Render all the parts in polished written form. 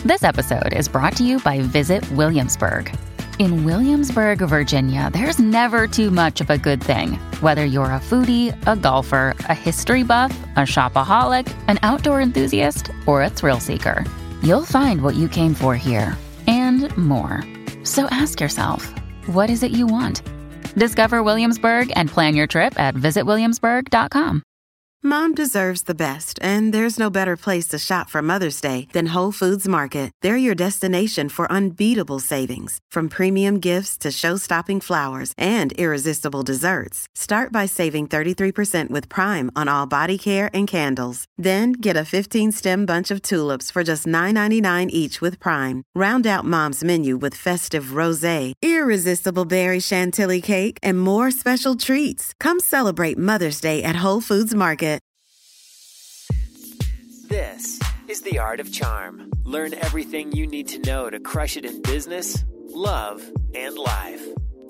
This episode is brought to you by Visit Williamsburg. In Williamsburg, Virginia, there's never too much of a good thing. Whether you're a foodie, a golfer, a history buff, a shopaholic, an outdoor enthusiast, or a thrill seeker, you'll find what you came for here and more. So ask yourself, what is it you want? Discover Williamsburg and plan your trip at visitwilliamsburg.com. Mom deserves the best, and there's no better place to shop for Mother's Day than Whole Foods Market. They're your destination for unbeatable savings, from premium gifts to show-stopping flowers and irresistible desserts. Start by saving 33% with Prime on all body care and candles. Then get a 15-stem bunch of tulips for just $9.99 each with Prime. Round out Mom's menu with festive rosé, irresistible berry chantilly cake, and more special treats. Come celebrate Mother's Day at Whole Foods Market. This is The Art of Charm. Learn everything you need to know to crush it in business, love, and life.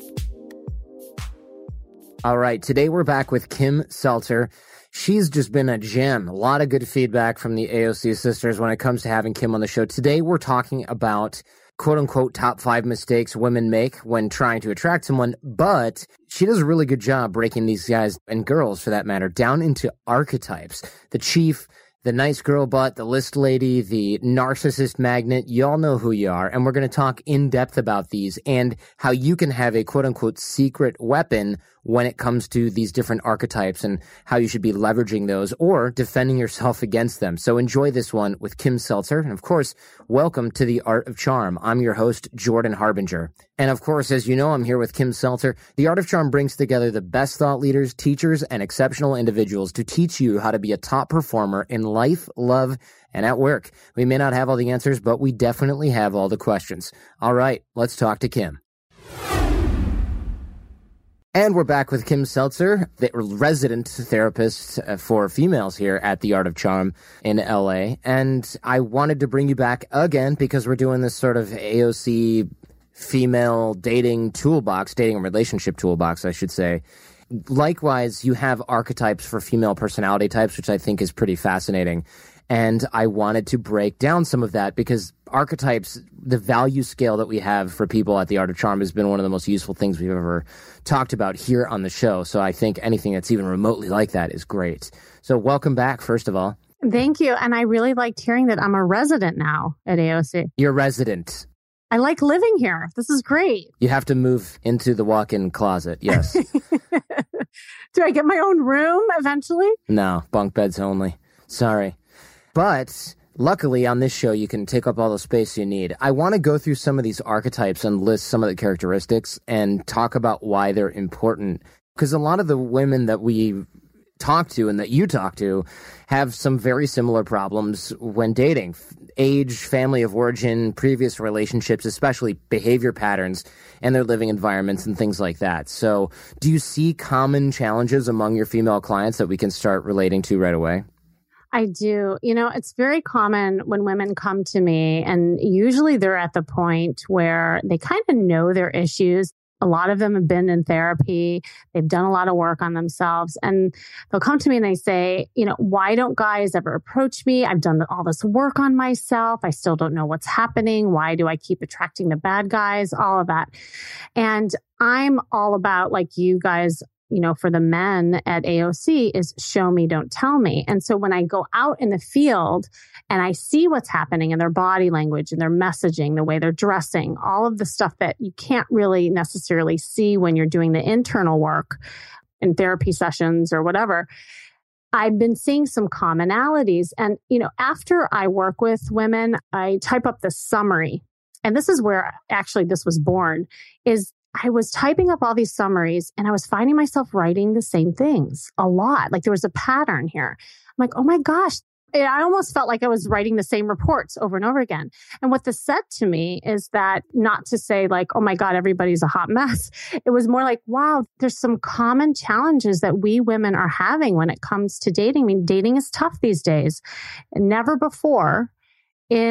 All right, today we're back with Kim Seltzer. She's just been a gem. A lot of good feedback from the AOC sisters when it comes to having Kim on the show. Today we're talking about quote-unquote top 5 mistakes women make when trying to attract someone, but she does a really good job breaking these guys, and girls for that matter, down into archetypes. The chief, the nice girl butt, the list lady, the narcissist magnet. You all know who you are, and we're going to talk in depth about these and how you can have a quote-unquote secret weapon when it comes to these different archetypes and how you should be leveraging those or defending yourself against them. So enjoy this one with Kim Seltzer. And of course, welcome to The Art of Charm. I'm your host, Jordan Harbinger. And of course, as you know, I'm here with Kim Seltzer. The Art of Charm brings together the best thought leaders, teachers, and exceptional individuals to teach you how to be a top performer in life, love, and at work. We may not have all the answers, but we definitely have all the questions. All right, let's talk to Kim. And we're back with Kim Seltzer, the resident therapist for females here at The Art of Charm in LA. And I wanted to bring you back again because we're doing this sort of AOC female dating toolbox, dating and relationship toolbox, I should say. Likewise, you have archetypes for female personality types, which I think is pretty fascinating. And I wanted to break down some of that because archetypes, the value scale that we have for people at The Art of Charm has been one of the most useful things we've ever talked about here on the show. So I think anything that's even remotely like that is great. So welcome back, first of all. Thank you. And I really liked hearing that I'm a resident now at AOC. You're resident. I like living here. This is great. You have to move into the walk-in closet, yes. Do I get my own room eventually? No, bunk beds only. Sorry. But luckily on this show, you can take up all the space you need. I want to go through some of these archetypes and list some of the characteristics and talk about why they're important. Because a lot of the women that we talk to and that you talk to have some very similar problems when dating. Age, family of origin, previous relationships, especially behavior patterns and their living environments and things like that. So do you see common challenges among your female clients that we can start relating to right away? I do. You know, it's very common when women come to me, and usually they're at the point where they kind of know their issues. A lot of them have been in therapy. They've done a lot of work on themselves, and they'll come to me and they say, you know, why don't guys ever approach me? I've done all this work on myself. I still don't know what's happening. Why do I keep attracting the bad guys? All of that. And I'm all about, like you guys, you know, for the men at AOC is show me, don't tell me. And so when I go out in the field and I see what's happening in their body language and their messaging, the way they're dressing, all of the stuff that you can't really necessarily see when you're doing the internal work in therapy sessions or whatever, I've been seeing some commonalities. And, you know, after I work with women, I type up the summary. And this is where actually this was born, is I was typing up all these summaries and I was finding myself writing the same things a lot. Like there was a pattern here. I'm like, oh my gosh, I almost felt like I was writing the same reports over and over again. And what this said to me is that, not to say like, oh my God, everybody's a hot mess. It was more like, wow, there's some common challenges that we women are having when it comes to dating. I mean, dating is tough these days. Never before in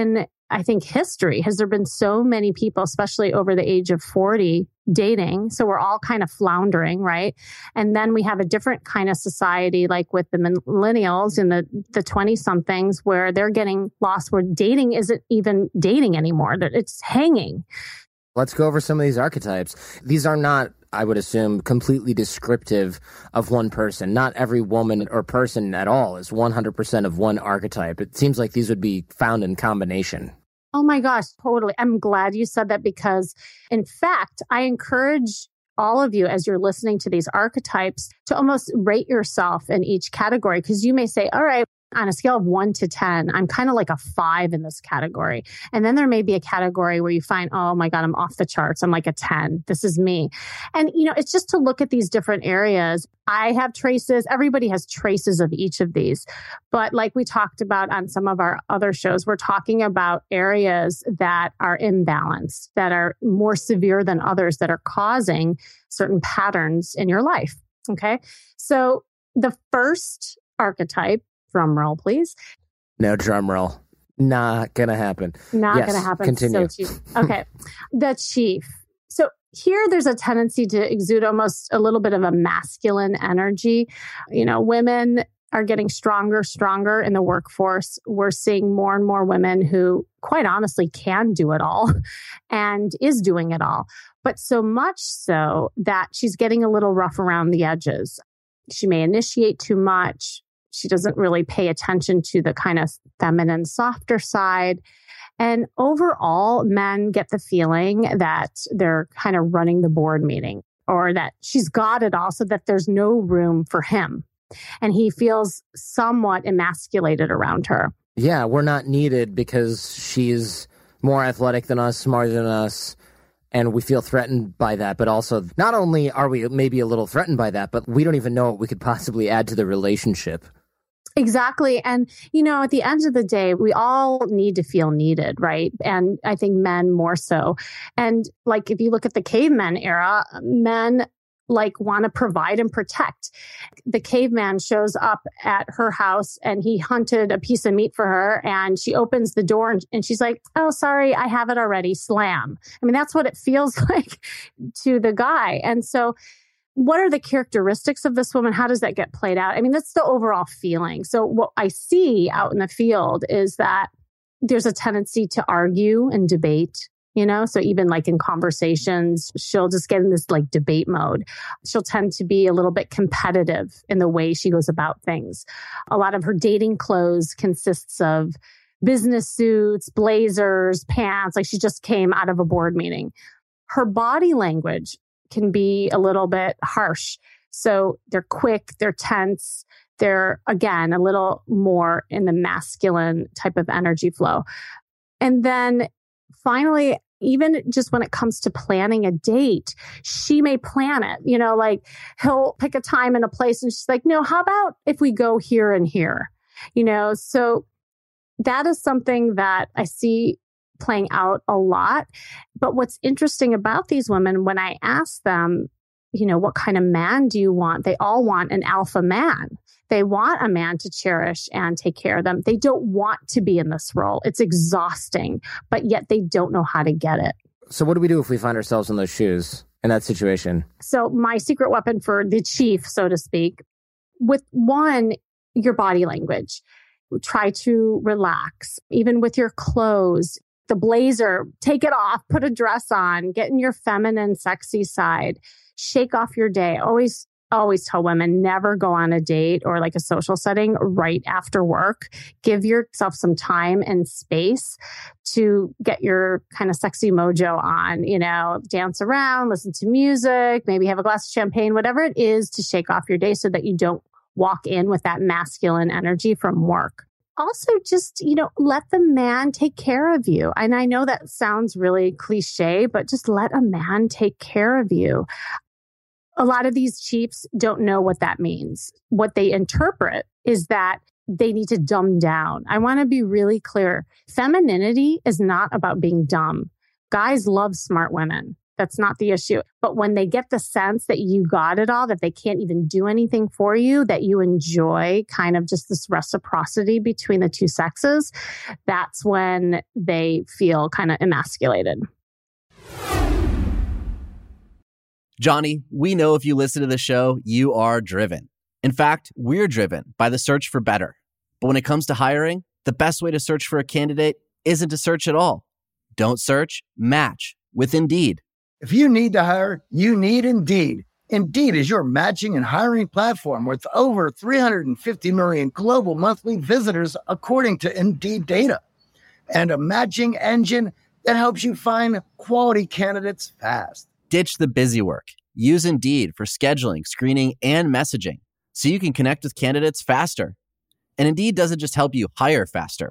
I think, history. Has there been so many people, especially over the age of 40, dating? So we're all kind of floundering, right? And then we have a different kind of society, like with the millennials and the 20-somethings, where they're getting lost, where dating isn't even dating anymore. It's hanging. Let's go over some of these archetypes. These are not, I would assume, completely descriptive of one person. Not every woman or person at all is 100% of one archetype. It seems like these would be found in combination. Oh my gosh, totally. I'm glad you said that, because in fact, I encourage all of you, as you're listening to these archetypes, to almost rate yourself in each category, because you may say, all right, on a scale of 1 to 10, I'm kind of like a 5 in this category. And then there may be a category where you find, oh my God, I'm off the charts. I'm like a 10. This is me. And, it's just to look at these different areas. I have traces. Everybody has traces of each of these. But like we talked about on some of our other shows, we're talking about areas that are imbalanced, that are more severe than others, that are causing certain patterns in your life. Okay. So the first archetype, drum roll, please. No drum roll. Not going to happen. Not going to happen. Continue. Okay. The chief. So here there's a tendency to exude almost a little bit of a masculine energy. Women are getting stronger in the workforce. We're seeing more and more women who, quite honestly, can do it all and is doing it all. But so much so that she's getting a little rough around the edges. She may initiate too much. She doesn't really pay attention to the kind of feminine, softer side. And overall, men get the feeling that they're kind of running the board meeting, or that she's got it all, so that there's no room for him. And he feels somewhat emasculated around her. Yeah, we're not needed because she's more athletic than us, smarter than us. And we feel threatened by that. But also, not only are we maybe a little threatened by that, but we don't even know what we could possibly add to the relationship. Exactly. And, at the end of the day, we all need to feel needed, right? And I think men more so. And like, if you look at the caveman era, men want to provide and protect. The caveman shows up at her house and he hunted a piece of meat for her, and she opens the door and she's like, oh, sorry, I have it already. Slam. I mean, that's what it feels like to the guy. And so what are the characteristics of this woman? How does that get played out? I mean, that's the overall feeling. So what I see out in the field is that there's a tendency to argue and debate, so even like in conversations, she'll just get in this like debate mode. She'll tend to be a little bit competitive in the way she goes about things. A lot of her dating clothes consists of business suits, blazers, pants, like she just came out of a board meeting. Her body language can be a little bit harsh. So they're quick, they're tense, they're, again, a little more in the masculine type of energy flow. And then finally, even just when it comes to planning a date, she may plan it, like he'll pick a time and a place and she's like, no, how about if we go here and here, so that is something that I see playing out a lot. But what's interesting about these women, when I ask them, what kind of man do you want? They all want an alpha man. They want a man to cherish and take care of them. They don't want to be in this role. It's exhausting, but yet they don't know how to get it. So what do we do if we find ourselves in those shoes, in that situation? So my secret weapon for the chief, so to speak, with one, your body language. Try to relax, even with your clothes. The blazer, take it off, put a dress on, get in your feminine, sexy side, shake off your day. Always tell women, never go on a date or like a social setting right after work. Give yourself some time and space to get your kind of sexy mojo on, dance around, listen to music, maybe have a glass of champagne, whatever it is to shake off your day so that you don't walk in with that masculine energy from work. Also, just, let the man take care of you. And I know that sounds really cliche, but just let a man take care of you. A lot of these chiefs don't know what that means. What they interpret is that they need to dumb down. I want to be really clear. Femininity is not about being dumb. Guys love smart women. That's not the issue. But when they get the sense that you got it all, that they can't even do anything for you, that you enjoy kind of just this reciprocity between the two sexes, that's when they feel kind of emasculated. Johnny, we know if you listen to the show, you are driven. In fact, we're driven by the search for better. But when it comes to hiring, the best way to search for a candidate isn't to search at all. Don't search, match with Indeed. If you need to hire, you need Indeed. Indeed is your matching and hiring platform with over 350 million global monthly visitors, according to Indeed data, and a matching engine that helps you find quality candidates fast. Ditch the busy work. Use Indeed for scheduling, screening, and messaging so you can connect with candidates faster. And Indeed doesn't just help you hire faster.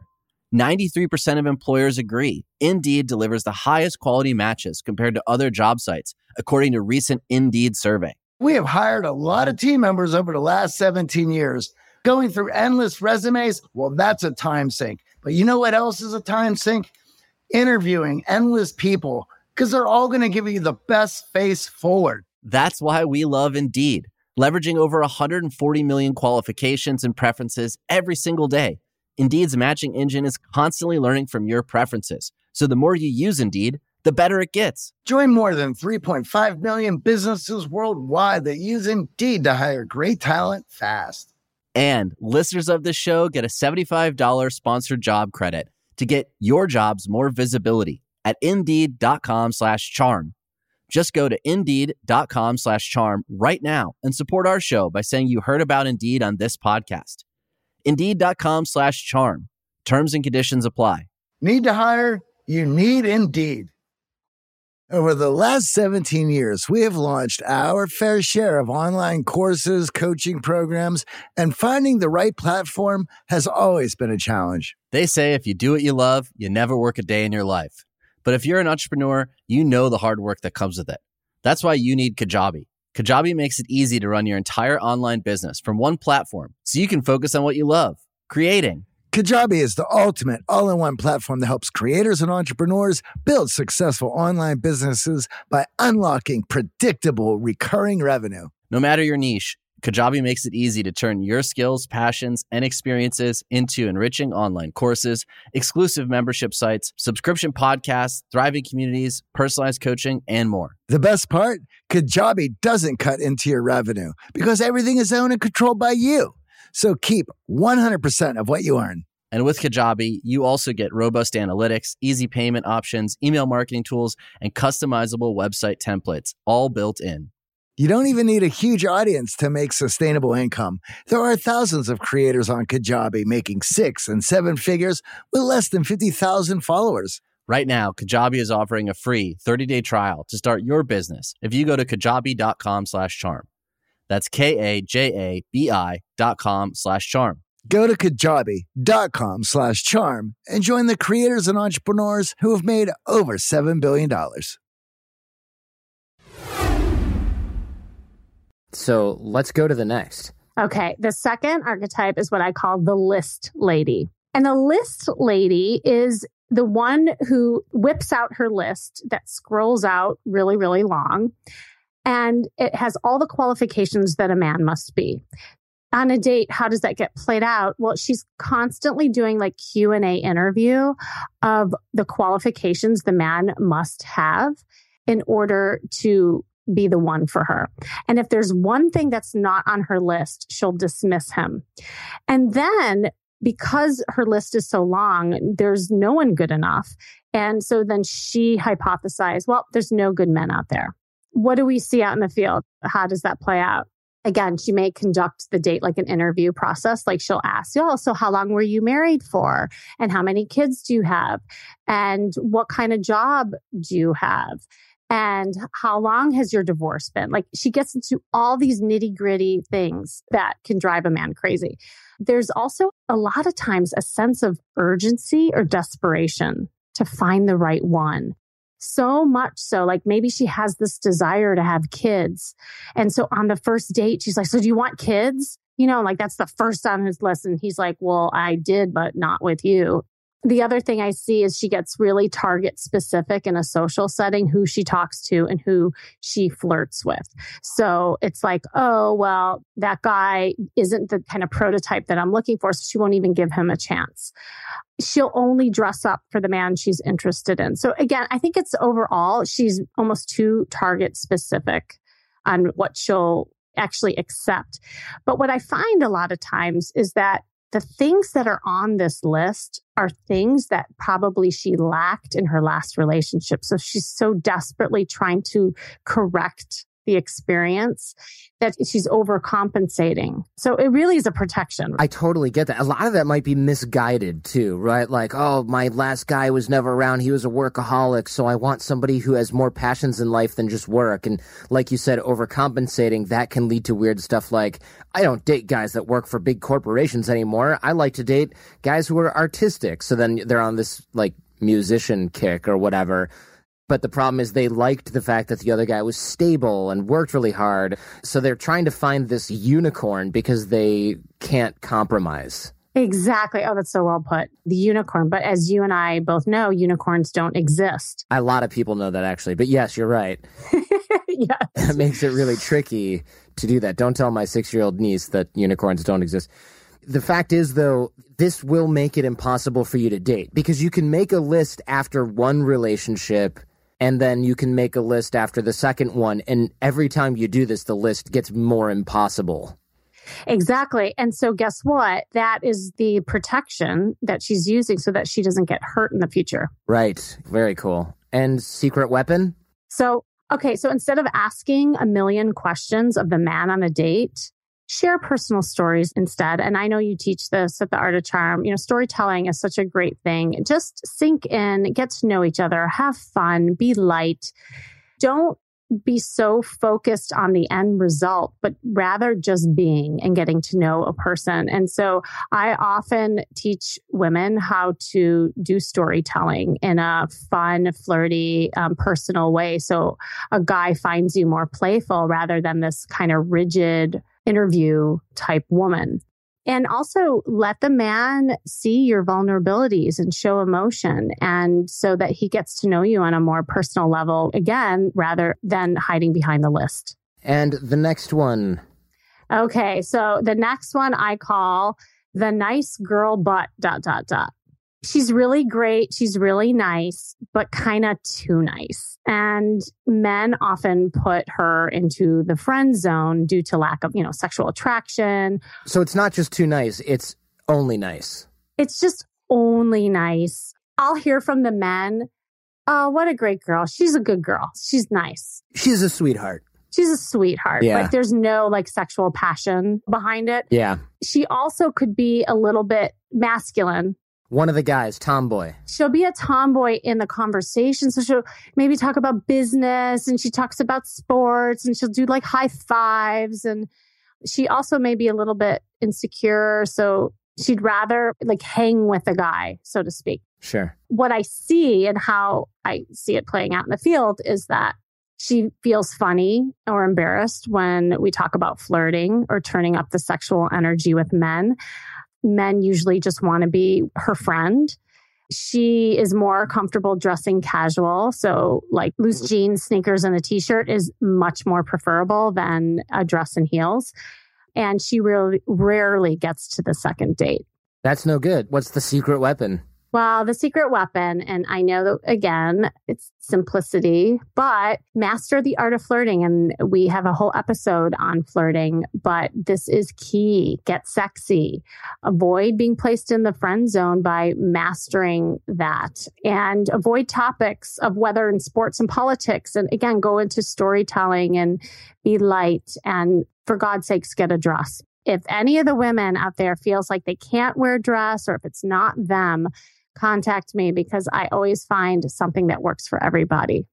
93% of employers agree Indeed delivers the highest quality matches compared to other job sites, according to a recent Indeed survey. We have hired a lot of team members over the last 17 years. Going through endless resumes, well, that's a time sink. But you know what else is a time sink? Interviewing endless people, because they're all going to give you the best face forward. That's why we love Indeed, leveraging over 140 million qualifications and preferences every single day. Indeed's matching engine is constantly learning from your preferences. So the more you use Indeed, the better it gets. Join more than 3.5 million businesses worldwide that use Indeed to hire great talent fast. And listeners of this show get a $75 sponsored job credit to get your jobs more visibility at Indeed.com/charm. Just go to Indeed.com/charm right now and support our show by saying you heard about Indeed on this podcast. Indeed.com/charm. Terms and conditions apply. Need to hire? You need Indeed. Over the last 17 years, we have launched our fair share of online courses, coaching programs, and finding the right platform has always been a challenge. They say if you do what you love, you never work a day in your life. But if you're an entrepreneur, you know the hard work that comes with it. That's why you need Kajabi. Kajabi makes it easy to run your entire online business from one platform so you can focus on what you love, creating. Kajabi is the ultimate all-in-one platform that helps creators and entrepreneurs build successful online businesses by unlocking predictable, recurring revenue. No matter your niche, Kajabi makes it easy to turn your skills, passions, and experiences into enriching online courses, exclusive membership sites, subscription podcasts, thriving communities, personalized coaching, and more. The best part? Kajabi doesn't cut into your revenue because everything is owned and controlled by you. So keep 100% of what you earn. And with Kajabi, you also get robust analytics, easy payment options, email marketing tools, and customizable website templates, all built in. You don't even need a huge audience to make sustainable income. There are thousands of creators on Kajabi making 6 and 7 figures with less than 50,000 followers. Right now, Kajabi is offering a free 30-day trial to start your business if you go to kajabi.com/charm. That's KAJABI.com/charm. Go to kajabi.com/charm and join the creators and entrepreneurs who have made over $7 billion. So let's go to the next. Okay. The second archetype is what I call the list lady. And the list lady is the one who whips out her list that scrolls out really, really long. And it has all the qualifications that a man must be. On a date, how does that get played out? Well, she's constantly doing like Q&A interview of the qualifications the man must have in order to be the one for her. And if there's one thing that's not on her list, she'll dismiss him. And then because her list is so long, there's no one good enough. And so then she hypothesized, well, there's no good men out there. What do we see out in the field? How does that play out? Again, she may conduct the date like an interview process. Like she'll ask, oh, so how long were you married for? And how many kids do you have? And what kind of job do you have? And how long has your divorce been? Like she gets into all these nitty gritty things that can drive a man crazy. There's also a lot of times a sense of urgency or desperation to find the right one. So much so, like maybe she has this desire to have kids. And so on the first date, she's like, so do you want kids? You know, like that's the first on his list. And he's like, well, I did, but not with you. The other thing I see is she gets really target specific in a social setting, who she talks to and who she flirts with. So it's like, oh, well, that guy isn't the kind of prototype that I'm looking for, so she won't even give him a chance. She'll only dress up for the man she's interested in. So again, I think it's overall, she's almost too target specific on what she'll actually accept. But what I find a lot of times is that the things that are on this list are things that probably she lacked in her last relationship. So she's so desperately trying to correct the experience that she's overcompensating. So it really is a protection. I totally get that. A lot of that might be misguided too, right? Like, oh, my last guy was never around. He was a workaholic. So I want somebody who has more passions in life than just work. And like you said, overcompensating, that can lead to weird stuff like, I don't date guys that work for big corporations anymore. I like to date guys who are artistic. So then they're on this like musician kick or whatever. But the problem is they liked the fact that the other guy was stable and worked really hard. So they're trying to find this unicorn because they can't compromise. Exactly. Oh, that's so well put. The unicorn. But as you and I both know, unicorns don't exist. A lot of people know that actually. But yes, you're right. Yes. That makes it really tricky to do that. Don't tell my 6-year-old niece that unicorns don't exist. The fact is, though, this will make it impossible for you to date because you can make a list after one relationship and then you can make a list after the second one. And every time you do this, the list gets more impossible. Exactly. And so guess what? That is the protection that she's using so that she doesn't get hurt in the future. Right. Very cool. And secret weapon? So instead of asking a million questions of the man on a date, share personal stories instead. And I know you teach this at the Art of Charm. You know, storytelling is such a great thing. Just sink in, get to know each other, have fun, be light. Don't be so focused on the end result, but rather just being and getting to know a person. And so I often teach women how to do storytelling in a fun, flirty, personal way. So a guy finds you more playful rather than this kind of rigid interview type woman. And also let the man see your vulnerabilities and show emotion. And so that he gets to know you on a more personal level, again, rather than hiding behind the list. And the next one. Okay. So the next one I call the nice girl, but ... She's really great. She's really nice, but kind of too nice. And men often put her into the friend zone due to lack of, sexual attraction. So it's not just too nice. It's only nice. It's just only nice. I'll hear from the men, oh, what a great girl. She's a good girl. She's nice. She's a sweetheart. She's a sweetheart. Yeah. Like there's no sexual passion behind it. Yeah. She also could be a little bit masculine. One of the guys, tomboy. She'll be a tomboy in the conversation. So she'll maybe talk about business and she talks about sports and she'll do high fives. And she also may be a little bit insecure. So she'd rather hang with a guy, so to speak. Sure. What I see and how I see it playing out in the field is that she feels funny or embarrassed when we talk about flirting or turning up the sexual energy with men. Men usually just want to be her friend. She is more comfortable dressing casual. So loose jeans, sneakers, and a t-shirt is much more preferable than a dress and heels. And she really rarely gets to the second date. That's no good. What's the secret weapon? Well, the secret weapon, and I know that, again, it's simplicity, but master the art of flirting. And we have a whole episode on flirting, but this is key. Get sexy. Avoid being placed in the friend zone by mastering that. And avoid topics of weather and sports and politics. And again, go into storytelling and be light. And for God's sakes, get a dress. If any of the women out there feels like they can't wear a dress or if it's not them, contact me because I always find something that works for everybody.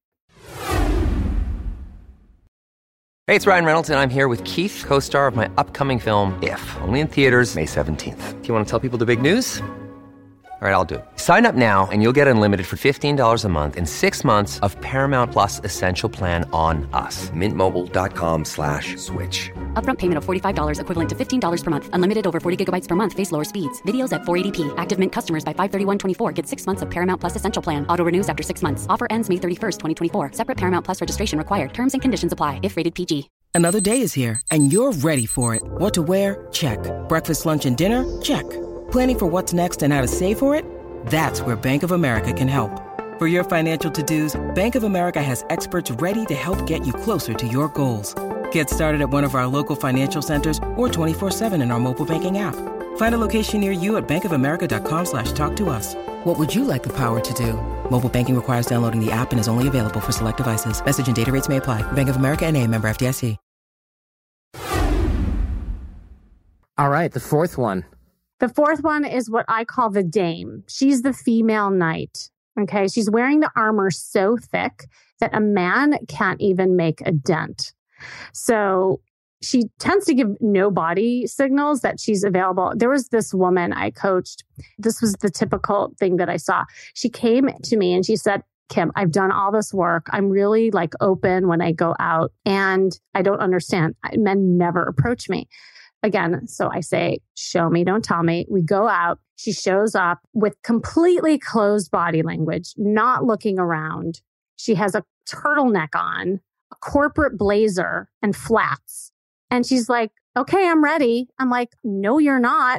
Hey, it's Ryan Reynolds, and I'm here with Keith, co-star of my upcoming film, If, only in theaters May 17th. Do you want to tell people the big news? All right, I'll do it. Sign up now and you'll get unlimited for $15 a month and 6 months of Paramount Plus Essential Plan on us. MintMobile.com/switch. Upfront payment of $45 equivalent to $15 per month. Unlimited over 40 gigabytes per month. Face lower speeds. Videos at 480p. Active Mint customers by 531.24 get 6 months of Paramount Plus Essential Plan. Auto renews after 6 months. Offer ends May 31st, 2024. Separate Paramount Plus registration required. Terms and conditions apply if rated PG. Another day is here and you're ready for it. What to wear? Check. Breakfast, lunch, and dinner? Check. Planning for what's next and how to save for it? That's where Bank of America can help. For your financial to-dos, Bank of America has experts ready to help get you closer to your goals. Get started at one of our local financial centers or 24/7 in our mobile banking app. Find a location near you at bankofamerica.com/talktous. What would you like the power to do? Mobile banking requires downloading the app and is only available for select devices. Message and data rates may apply. Bank of America NA, member FDIC. All right, the fourth one. The fourth one is what I call the dame. She's the female knight. Okay. She's wearing the armor so thick that a man can't even make a dent. So she tends to give no body signals that she's available. There was this woman I coached. This was the typical thing that I saw. She came to me and she said, Kim, I've done all this work. I'm really open when I go out and I don't understand. Men never approach me. Again, so I say, show me, don't tell me. We go out. She shows up with completely closed body language, not looking around. She has a turtleneck on, a corporate blazer, and flats. And she's like, okay, I'm ready. I'm like, no, you're not.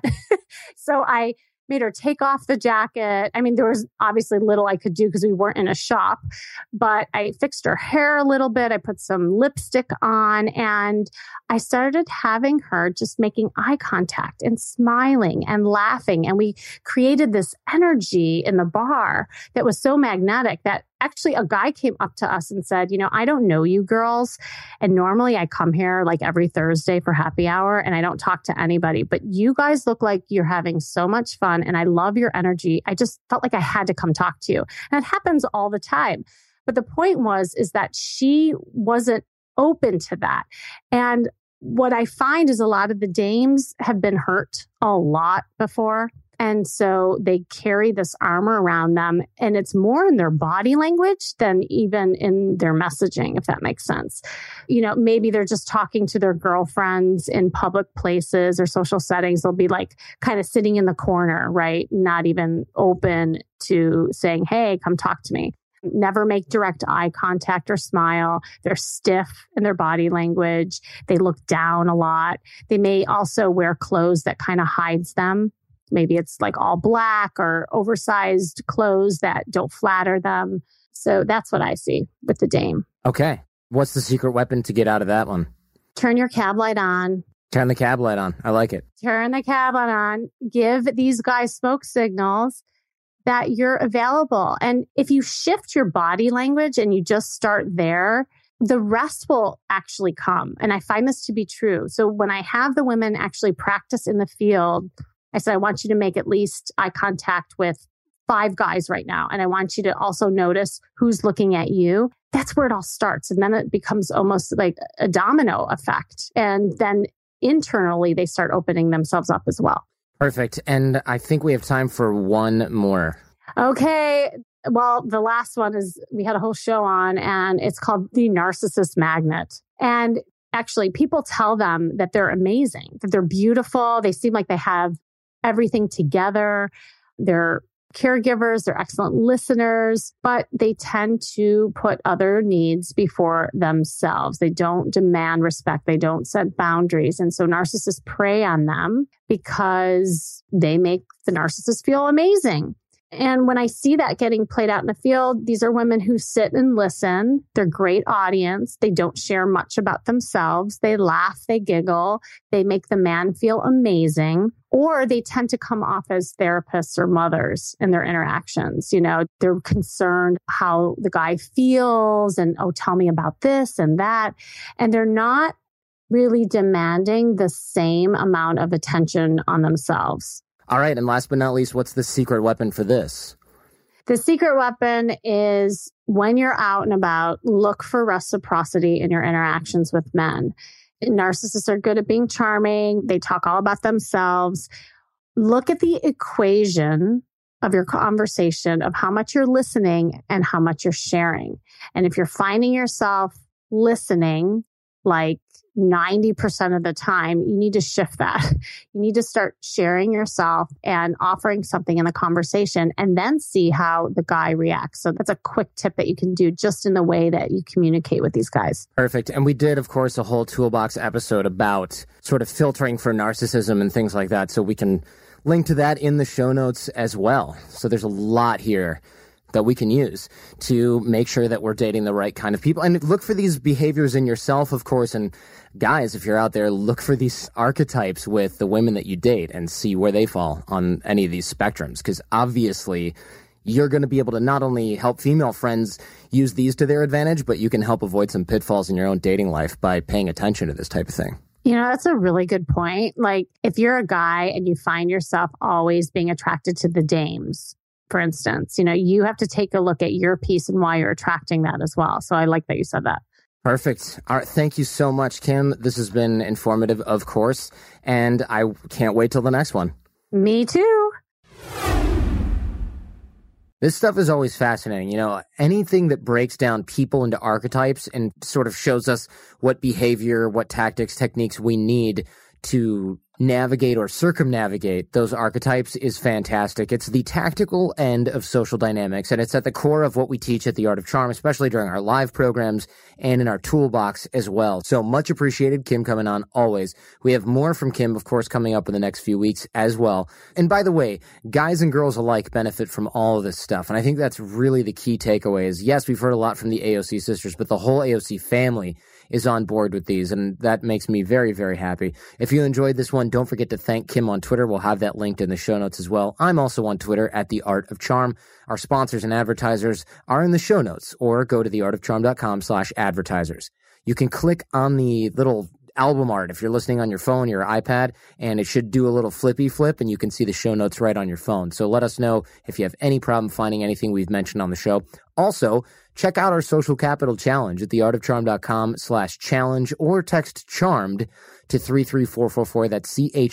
So I made her take off the jacket. I mean, there was obviously little I could do because we weren't in a shop, but I fixed her hair a little bit. I put some lipstick on and I started having her just making eye contact and smiling and laughing. And we created this energy in the bar that was so magnetic that actually a guy came up to us and said, I don't know you girls. And normally I come here every Thursday for happy hour and I don't talk to anybody, but you guys look like you're having so much fun and I love your energy. I just felt like I had to come talk to you. And it happens all the time. But the point is that she wasn't open to that. And what I find is a lot of the dames have been hurt a lot before. And so they carry this armor around them and it's more in their body language than even in their messaging, if that makes sense. Maybe they're just talking to their girlfriends in public places or social settings. They'll be kind of sitting in the corner, right? Not even open to saying, hey, come talk to me. Never make direct eye contact or smile. They're stiff in their body language. They look down a lot. They may also wear clothes that kind of hides them. Maybe it's all black or oversized clothes that don't flatter them. So that's what I see with the dame. Okay. What's the secret weapon to get out of that one? Turn your cab light on. Turn the cab light on. I like it. Turn the cab light on. Give these guys smoke signals that you're available. And if you shift your body language and you just start there, the rest will actually come. And I find this to be true. So when I have the women actually practice in the field, I said, I want you to make at least eye contact with 5 guys right now. And I want you to also notice who's looking at you. That's where it all starts. And then it becomes almost like a domino effect. And then internally, they start opening themselves up as well. Perfect. And I think we have time for one more. Okay. Well, the last one is we had a whole show on and it's called the narcissist magnet. And actually, people tell them that they're amazing, that they're beautiful. They seem like they have everything together. They're caregivers, they're excellent listeners, but they tend to put other needs before themselves. They don't demand respect. They don't set boundaries. And so narcissists prey on them because they make the narcissist feel amazing. And when I see that getting played out in the field, these are women who sit and listen. They're great audience. They don't share much about themselves. They laugh, they giggle, they make the man feel amazing, or they tend to come off as therapists or mothers in their interactions. They're concerned how the guy feels and, oh, tell me about this and that. And they're not really demanding the same amount of attention on themselves. All right. And last but not least, what's the secret weapon for this? The secret weapon is when you're out and about, look for reciprocity in your interactions with men. Narcissists are good at being charming. They talk all about themselves. Look at the equation of your conversation of how much you're listening and how much you're sharing. And if you're finding yourself listening like 90% of the time, you need to shift that. You need to start sharing yourself and offering something in the conversation and then see how the guy reacts. So that's a quick tip that you can do just in the way that you communicate with these guys. Perfect. And we did, of course, a whole toolbox episode about sort of filtering for narcissism and things like that. So we can link to that in the show notes as well. So there's a lot here that we can use to make sure that we're dating the right kind of people. And look for these behaviors in yourself, of course. And guys, if you're out there, look for these archetypes with the women that you date and see where they fall on any of these spectrums. Because obviously, you're going to be able to not only help female friends use these to their advantage, but you can help avoid some pitfalls in your own dating life by paying attention to this type of thing. You know, that's a really good point. Like, if you're a guy and you find yourself always being attracted to the dames, for instance, you know, you have to take a look at your piece and why you're attracting that as well. So I like that you said that. Perfect. All right. Thank you so much, Kim. This has been informative, of course, and I can't wait till the next one. Me too. This stuff is always fascinating. You know, anything that breaks down people into archetypes and sort of shows us what behavior, what tactics, techniques we need to navigate or circumnavigate those archetypes is fantastic. It's the tactical end of social dynamics, and it's at the core of what we teach at The Art of Charm, especially during our live programs and in our toolbox as well. So much appreciated, Kim, coming on always. We have more from Kim, of course, coming up in the next few weeks as well. And by the way, guys and girls alike benefit from all of this stuff, and I think that's really the key takeaway is, yes, we've heard a lot from the AOC sisters, but the whole AOC family is on board with these, and that makes me very, very happy. If you enjoyed this one, don't forget to thank Kim on Twitter. We'll have that linked in the show notes as well. I'm also on Twitter at The Art of Charm. Our sponsors and advertisers are in the show notes, or go to theartofcharm.com/advertisers. You can click on the little album art if you're listening on your phone, your iPad, and it should do a little flippy flip, and you can see the show notes right on your phone. So let us know if you have any problem finding anything we've mentioned on the show. Also, check out our Social Capital Challenge at theartofcharm.com/challenge, or text CHARMED to 33444. That's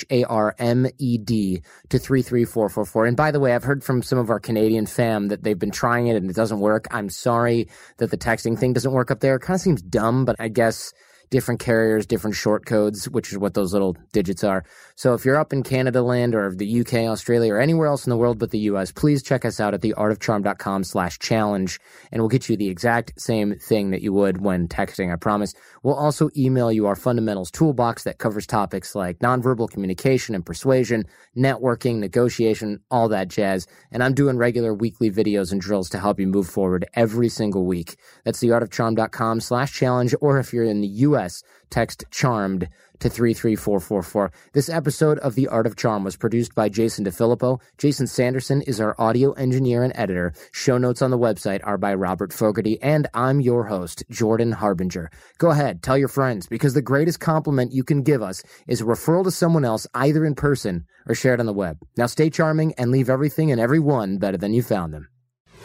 CHARMED to 33444. And by the way, I've heard from some of our Canadian fam that they've been trying it and it doesn't work. I'm sorry that the texting thing doesn't work up there. It kind of seems dumb, but I guess different carriers, different short codes, which is what those little digits are. So if you're up in Canada land or the UK, Australia, or anywhere else in the world but the US, please check us out at theartofcharm.com/challenge, and we'll get you the exact same thing that you would when texting, I promise. We'll also email you our fundamentals toolbox that covers topics like nonverbal communication and persuasion, networking, negotiation, all that jazz. And I'm doing regular weekly videos and drills to help you move forward every single week. That's theartofcharm.com/challenge, or if you're in the US, text CHARMED to 33444. This episode of The Art of Charm was produced by Jason DeFilippo. Jason Sanderson is our audio engineer and editor. Show notes on the website are by Robert Fogarty, and I'm your host, Jordan Harbinger. Go ahead, tell your friends, because the greatest compliment you can give us is a referral to someone else, either in person or shared on the web. Now stay charming and leave everything and everyone better than you found them.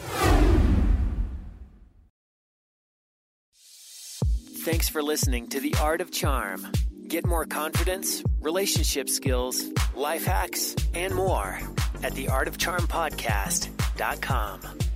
Thanks for listening to The Art of Charm. Get more confidence, relationship skills, life hacks, and more at theartofcharmpodcast.com.